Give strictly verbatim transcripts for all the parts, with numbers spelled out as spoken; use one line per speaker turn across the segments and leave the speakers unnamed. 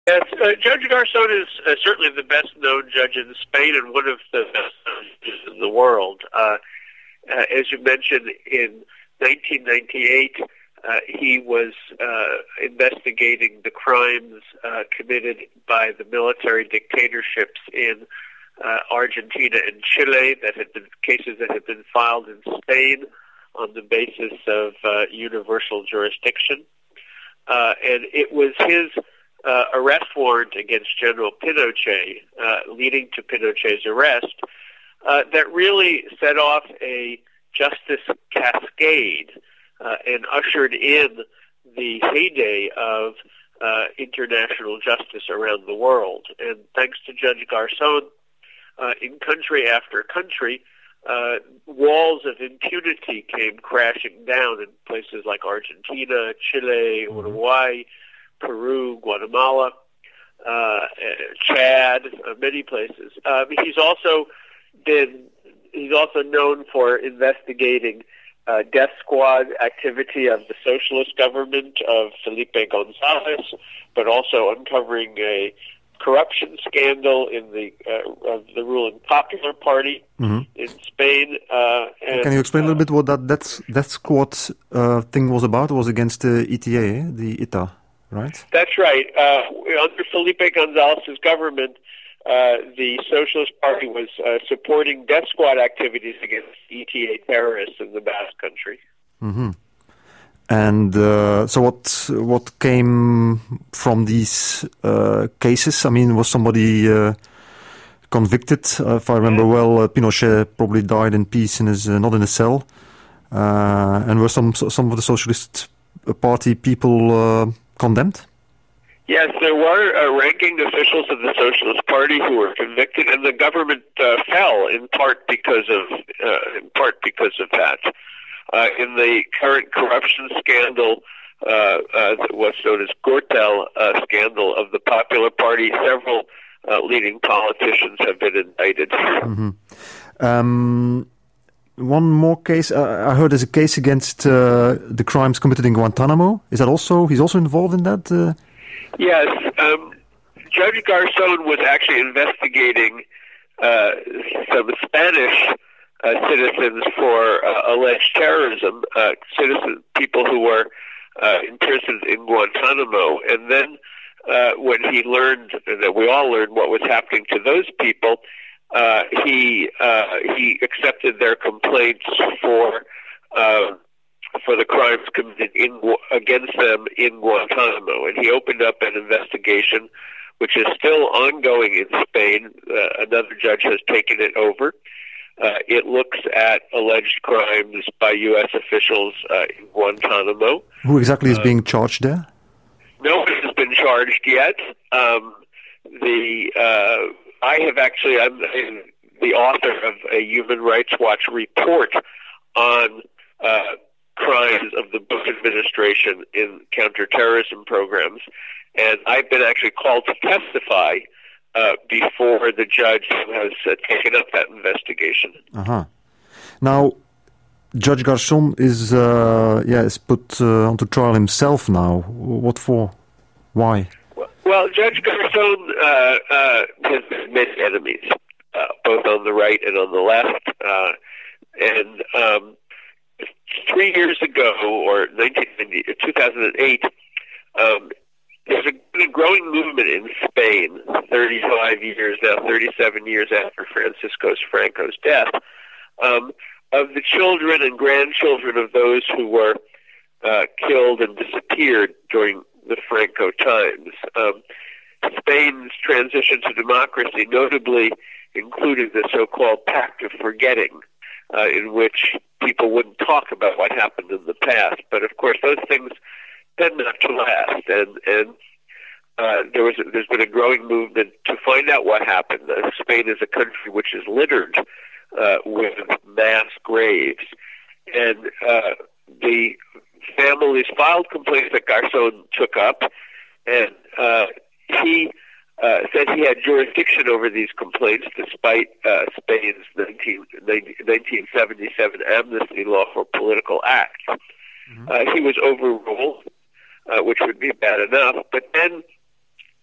Yes, uh, Judge Garzón is uh, certainly the best-known judge in Spain and one of the best-known judges in the world. Uh, uh, as you mentioned, in nineteen ninety-eight, uh, he was uh, investigating the crimes uh, committed by the military dictatorships in uh, Argentina and Chile, that had been cases that had been filed in Spain on the basis of uh, universal jurisdiction. Uh, and it was his uh, arrest warrant against General Pinochet, uh, leading to Pinochet's arrest, uh, that really set off a justice cascade uh, and ushered in the heyday of uh, international justice around the world. And thanks to Judge Garzón, uh, in country after country, uh, walls of impunity came crashing down in places like Argentina, Chile, Uruguay, Peru, Guatemala, uh, Chad, uh, many places. Uh, he's also been he's also known for investigating uh, death squad activity of the socialist government of Felipe González, but also uncovering a corruption scandal in the uh, of the ruling Popular Party mm-hmm. in Spain. Uh, and,
Can you explain uh, a little bit what that death, death squad uh, thing was about? It was against the E T A, the I T A, right?
That's right. Uh, under Felipe González's government, uh, the Socialist Party was uh, supporting death squad activities against E T A terrorists in the Basque Country.
Mm-hmm. And uh, so what what came from these uh, cases? I mean, was somebody uh, convicted? Uh, if I remember well, uh, Pinochet probably died in peace, in his, uh, not in a cell. Uh, and were some some of the Socialist Party people uh, condemned?
Yes, there were uh, ranking officials of the Socialist Party who were convicted, and the government uh, fell in part because of uh, in part because of that. Uh, in the current corruption scandal, uh, uh, what's known as Gürtel uh, scandal of the Popular Party, several uh, leading politicians have been indicted.
Mm-hmm. Um, one more case. Uh, I heard there's a case against uh, the crimes committed in Guantanamo. Is that also, he's also involved in that? Uh?
Yes. Um, Judge Garzón was actually investigating uh, some Spanish Uh, citizens for uh, alleged terrorism, uh, citizen people who were uh, imprisoned in Guantanamo. And then uh, when he learned, that we all learned what was happening to those people, uh, he uh, he accepted their complaints for uh, for the crimes committed in, against them in Guantanamo. And he opened up an investigation, which is still ongoing in Spain. Uh, another judge has taken it over. Uh, it looks at alleged crimes by U S officials uh, in Guantanamo.
Who exactly is
uh,
being charged there?
Nobody has been charged yet. Um, the uh, I have actually, I'm, I'm the author of a Human Rights Watch report on uh, crimes of the Bush administration in counterterrorism programs, and I've been actually called to testify Uh, before the judge has uh, taken up that investigation.
Uh-huh. Now, Judge Garzón is uh, yeah is put uh, onto trial himself now. What for? Why?
Well, well Judge Garzón uh, uh, has many enemies, uh, both on the right and on the left. Uh, and um, three years ago, or two thousand eight, um, there's a, a growing movement in Spain, thirty-five years now, thirty-seven years after Francisco Franco's death, um, of the children and grandchildren of those who were uh, killed and disappeared during the Franco times. Um, Spain's transition to democracy notably included the so-called Pact of Forgetting, uh, in which people wouldn't talk about what happened in the past. But of course, those things tend not to last, and and uh, there was a, there's been a growing movement to find out what happened. Uh, Spain is a country which is littered uh, with mass graves, and uh, the families filed complaints that Garzón took up, and uh, he uh, said he had jurisdiction over these complaints despite uh, Spain's nineteen seventy-seven amnesty law for political acts. Mm-hmm. Uh, he was overruled. Uh, which would be bad enough. But then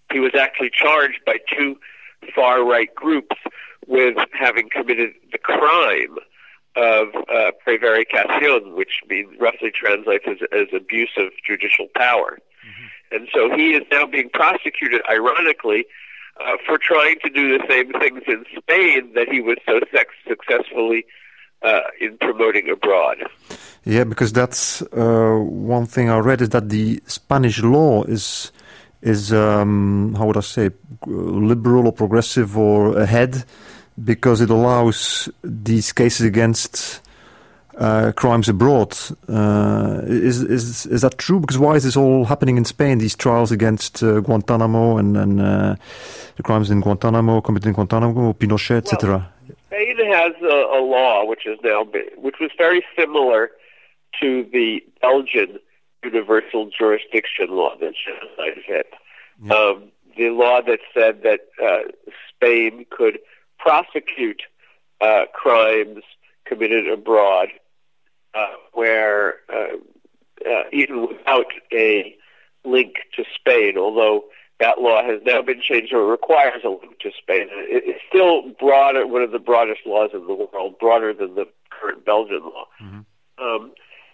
he was actually charged by two far-right groups with having committed the crime of uh, prevaricación, which means roughly translates as, as abuse of judicial power. Mm-hmm. And so he is now being prosecuted, ironically, uh, for trying to do the same things in Spain that he was so sex- successfully uh, in promoting abroad.
Yeah, because that's uh, one thing I read is that the Spanish law is is um, how would I say, liberal or progressive or ahead, because it allows these cases against uh, crimes abroad. Uh, is is is that true? Because why is this all happening in Spain? These trials against uh, Guantanamo and, and uh, the crimes in Guantanamo, committed in Guantanamo, Pinochet, et cetera.
Well, Spain has a, a law which is now been, which was very similar to the Belgian universal jurisdiction law that genocide had. Yeah. Um, the law that said that uh, Spain could prosecute uh, crimes committed abroad uh, where uh, uh, even without a link to Spain, although that law has now been changed or requires a link to Spain. It, it's still broader, one of the broadest laws in the world, broader than the current Belgian law. Mm-hmm. Um,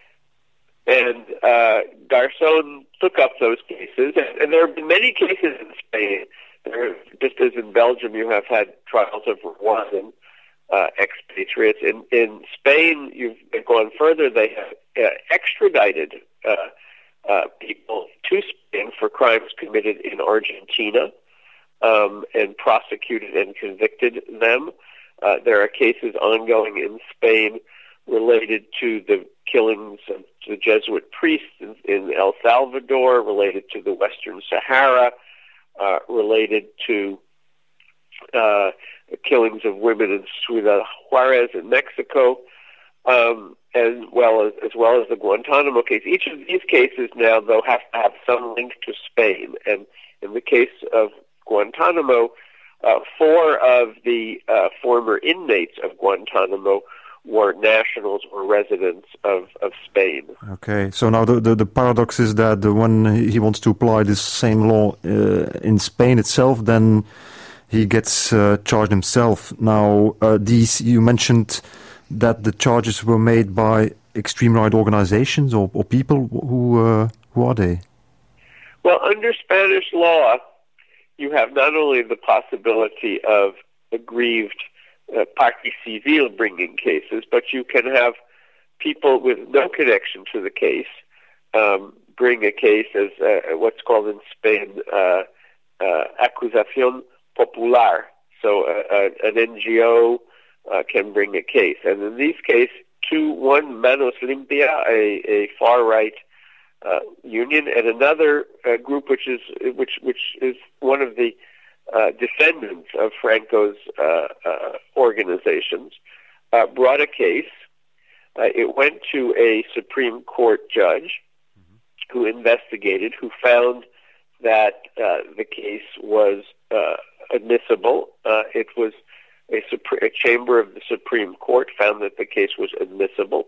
And uh, Garzón took up those cases, and, and there have been many cases in Spain. There, just as in Belgium, you have had trials of Rwandan uh, expatriates. In, in Spain, you've gone further. They have uh, extradited uh, uh, people to Spain for crimes committed in Argentina um, and prosecuted and convicted them. Uh, there are cases ongoing in Spain related to the killings of the Jesuit priests in, in El Salvador, related to the Western Sahara, uh, related to uh, the killings of women in Ciudad Juarez in Mexico, um, as well as as well as the Guantanamo case. Each of these cases now, though, have to have some link to Spain. And in the case of Guantanamo, uh, four of the uh, former inmates of Guantanamo were nationals or residents of, of Spain.
Okay, so now the, the, the paradox is that when he wants to apply this same law uh, in Spain itself, then he gets uh, charged himself. Now, uh, these you mentioned that the charges were made by extreme right organizations or, or people. Who uh, who are they?
Well, under Spanish law, you have not only the possibility of aggrieved Uh, party civil bringing cases, but you can have people with no connection to the case um, bring a case as uh, what's called in Spain uh, uh, acusación popular. So uh, uh, an N G O uh, can bring a case, and in these cases, two, one Manos Limpia, a, a far-right uh, union, and another uh, group which is which which is one of the Uh, descendants of Franco's uh, uh, organizations, uh, brought a case. Uh, it went to a Supreme Court judge mm-hmm. who investigated, who found that uh, the case was uh, admissible. Uh, it was a, Supre- a chamber of the Supreme Court found that the case was admissible.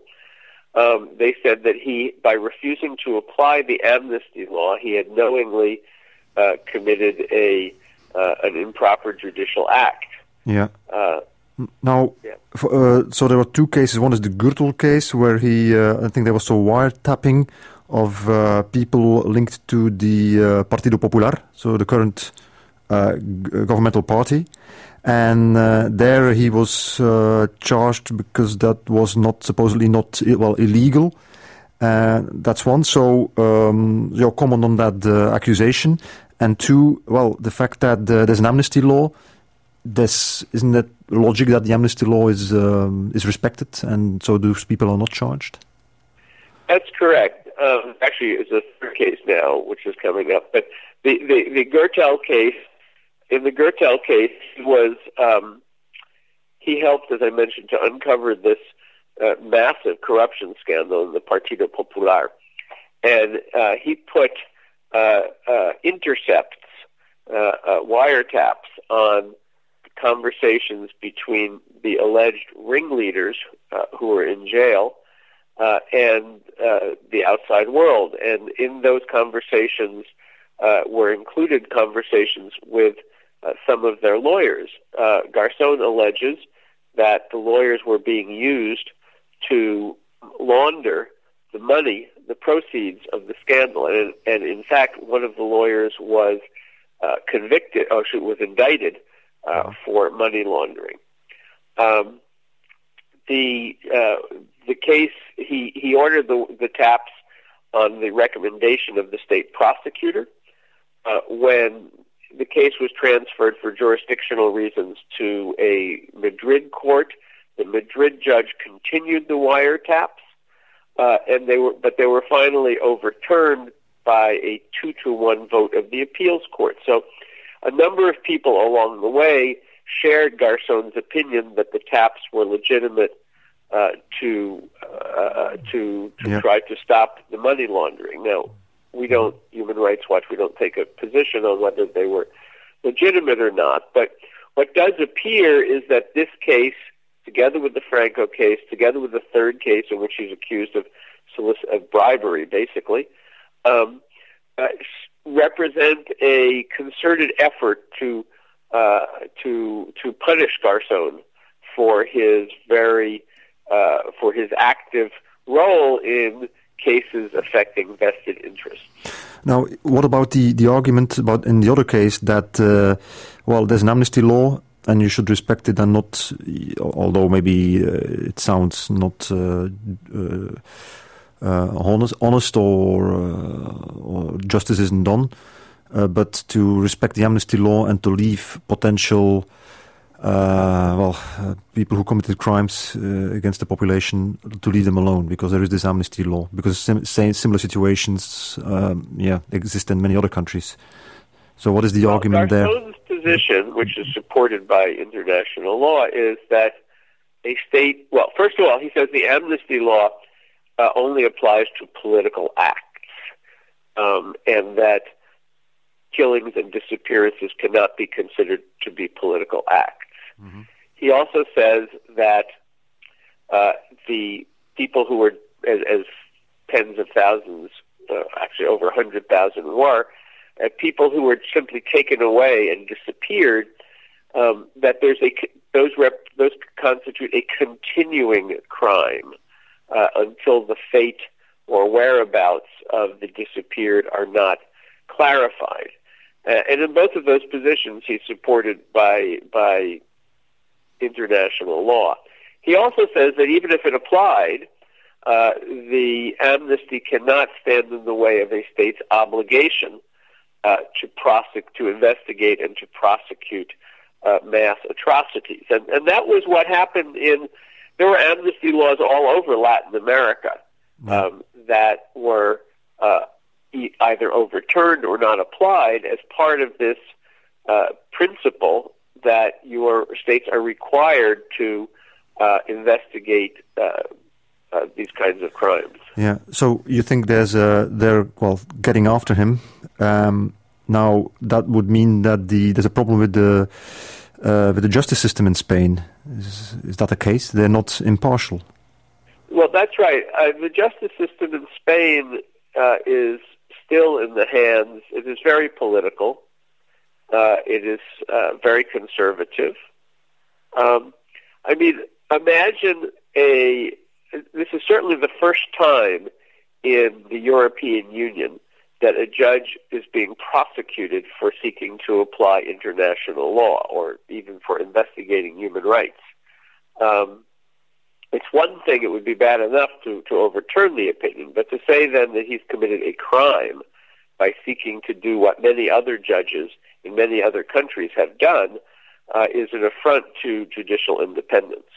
Um, they said that he, by refusing to apply the amnesty law, he had knowingly uh, committed a Uh, an improper judicial act.
Yeah.
Uh,
now,
yeah.
For, uh, so there were two cases. One is the Gürtel case, where he, uh, I think there was a wiretapping of uh, people linked to the uh, Partido Popular, so the current uh, g- governmental party. And uh, there he was uh, charged because that was not supposedly not, well, illegal. Uh, that's one. So um, your comment on that uh, accusation. And two, well, the fact that uh, there's an amnesty law, this, isn't that logic that the amnesty law is um, is respected, and so those people are not charged?
That's correct. Um, actually, it's a third case now, which is coming up. But the, the, the Gürtel case, in the Gürtel case, he was um, he helped, as I mentioned, to uncover this uh, massive corruption scandal in the Partido Popular, and uh, he put Uh, uh, intercepts, uh, uh, wiretaps on conversations between the alleged ringleaders uh, who were in jail uh, and uh, the outside world. And in those conversations uh, were included conversations with uh, some of their lawyers. Uh, Garcon alleges that the lawyers were being used to launder the money, the proceeds of the scandal. And, and in fact, one of the lawyers was uh, convicted, or was indicted uh, for money laundering. Um, the uh, the case, he, he ordered the, the taps on the recommendation of the state prosecutor. Uh, when the case was transferred for jurisdictional reasons to a Madrid court, the Madrid judge continued the wiretaps, uh, and they were, but they were finally overturned by a two to one vote of the appeals court. So, a number of people along the way shared Garcon's opinion that the taps were legitimate uh, to uh, to to
yeah.
try to stop the money laundering. Now, we don't, Human Rights Watch, we don't take a position on whether they were legitimate or not. But what does appear is that this case, together with the Franco case, together with the third case in which he's accused of solic- of bribery, basically, um, uh, represent a concerted effort to uh, to to punish Garcon for his very uh, for his active role in cases affecting vested interests.
Now, what about the, the argument about in the other case that, uh, well, there's an amnesty law and you should respect it and not, although maybe uh, it sounds not uh, uh, uh, honest, honest or, uh, or justice isn't done, uh, but to respect the amnesty law and to leave potential Uh, well, uh, people who committed crimes uh, against the population, to leave them alone because there is this amnesty law. Because sim- same, similar situations, um, yeah, exist in many other countries. So, what is the
well,
argument there?
Garcon's position, which is supported by international law, is that a state. Well, first of all, he says the amnesty law uh, only applies to political acts, um, and that killings and disappearances cannot be considered to be political acts. Mm-hmm. He also says that uh, the people who were, as, as tens of thousands, uh, actually over one hundred thousand were, uh, people who were simply taken away and disappeared, um, that there's a those rep, those constitute a continuing crime uh, until the fate or whereabouts of the disappeared are not clarified. Uh, and in both of those positions, he's supported by by international law. He also says that even if it applied, uh, the amnesty cannot stand in the way of a state's obligation uh, to prosecute, to investigate, and to prosecute uh, mass atrocities. And, and that was what happened in. There were amnesty laws all over Latin America um, that were Uh, either overturned or not applied as part of this uh, principle that your states are required to uh, investigate uh, uh, these kinds of crimes.
Yeah. So you think there's a they're well getting after him um, now? That would mean that the there's a problem with the uh, with the justice system in Spain. Is, is that the case? They're not impartial.
Well, that's right. Uh, the justice system in Spain uh, is still in the hands. It is very political. Uh, it is uh, very conservative. Um, I mean, imagine a. This is certainly the first time in the European Union that a judge is being prosecuted for seeking to apply international law or even for investigating human rights. Um, it's one thing, it would be bad enough to, to overturn the opinion, but to say then that he's committed a crime by seeking to do what many other judges in many other countries have done uh, is an affront to judicial independence.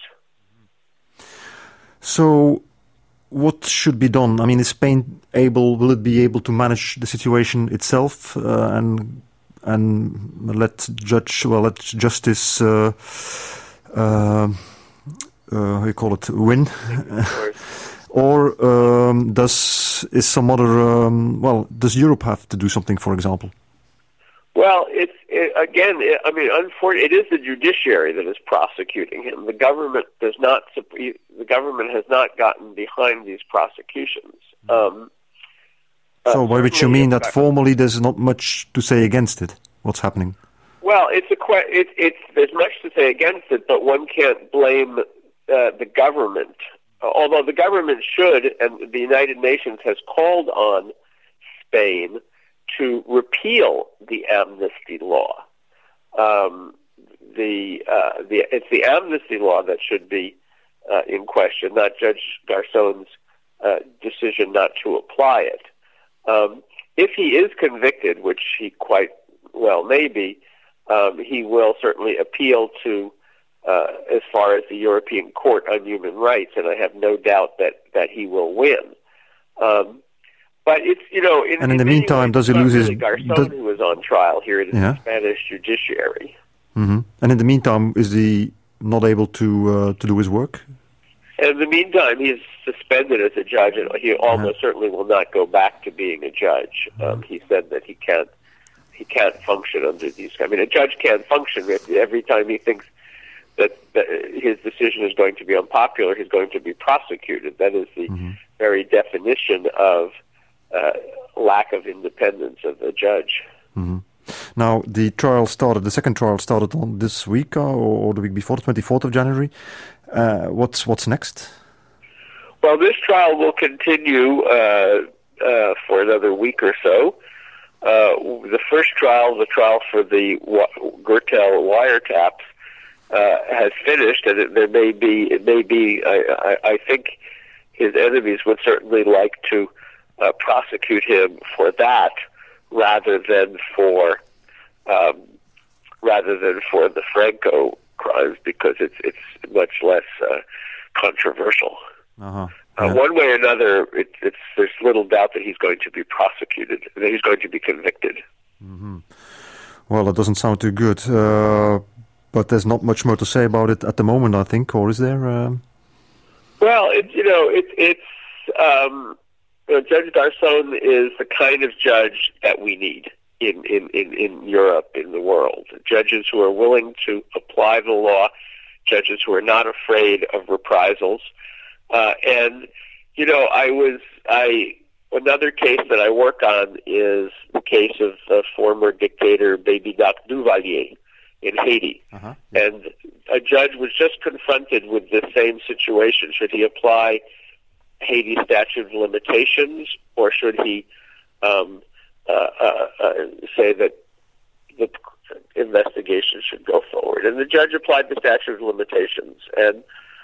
So what should be done? I mean, is Spain able, will it be able to manage the situation itself uh, and and let judge, well, let justice, uh, uh, uh, how you call it, win? Or um, does, is some other, um, well, does Europe have to do something, for example?
Well, it's, it, again, it, I mean, unfortunately, it is the judiciary that is prosecuting him. The government does not, the government has not gotten behind these prosecutions. Um,
So, uh, by which you mean that formally there's not much to say against it? What's happening?
Well, it's a que- it, it's there's much to say against it, but one can't blame uh, the government. Uh, although the government should, and the United Nations has called on Spain to repeal the amnesty law. Um, the uh, the it's the amnesty law that should be uh, in question, not Judge Garzón's uh, decision not to apply it. Um, if he is convicted, which he quite well may be, um, he will certainly appeal to uh, as far as the European Court on Human Rights, and I have no doubt that, that he will win. Um, but it's, you know... In,
and in, in the meantime,
ways,
does he lose
really
his...
Garzón
does...
who was on trial here in
yeah.
the Spanish judiciary.
Mm-hmm. And in the meantime, is he not able to uh, to do his work?
And in the meantime, he is suspended as a judge, and he almost yeah. certainly will not go back to being a judge. Um, he said that he can't he can't function under these. I mean, a judge can't function if every time he thinks that, that his decision is going to be unpopular, he's going to be prosecuted. That is the mm-hmm. very definition of uh, lack of independence of a judge.
Mm-hmm. Now, the trial started. The second trial started on this week uh, or the week before, the twenty-fourth of January. Uh, what's what's next?
Well, this trial will continue uh, uh, for another week or so. Uh, the first trial, the trial for the Gürtel wiretaps, uh, has finished, and it, there may be, it may be. I, I, I think his enemies would certainly like to uh, prosecute him for that, rather than for, um, rather than for the Franco crimes, because it's it's much less uh, controversial.
Uh-huh.
Uh,
yeah.
One way or another, it, it's there's little doubt that he's going to be prosecuted, that he's going to be convicted.
Mm-hmm. Well, that doesn't sound too good, uh, but there's not much more to say about it at the moment, I think, or is there? Um...
Well, it, you know, it, it's um, you know, Judge Garzón is the kind of judge that we need in, in, in, in Europe, in the world. Judges who are willing to apply the law, judges who are not afraid of reprisals. Uh, and, you know, I was, I, another case that I work on is the case of the former dictator Baby Doc Duvalier in Haiti.
Uh-huh.
And a judge was just confronted with the same situation. Should he apply Haiti's statute of limitations, or should he um, uh, uh, uh, say that the investigation should go forward? And the judge applied the statute of limitations. And,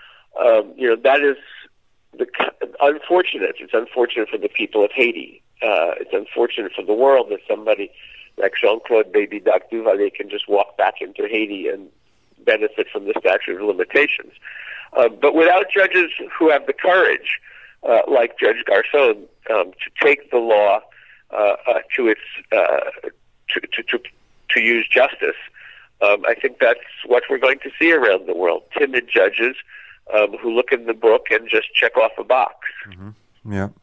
um, you know, that is the, unfortunate. It's unfortunate for the people of Haiti. Uh, it's unfortunate for the world that somebody like Jean-Claude Baby Doc Duvalier can just walk back into Haiti and benefit from the statute of limitations. Uh, but without judges who have the courage, uh, like Judge Garzón, um, to take the law uh, uh, to its uh, to, to, to to use justice, um, I think that's what we're going to see around the world. Timid judges um, who look in the book and just check off a box.
Mm-hmm. Yeah,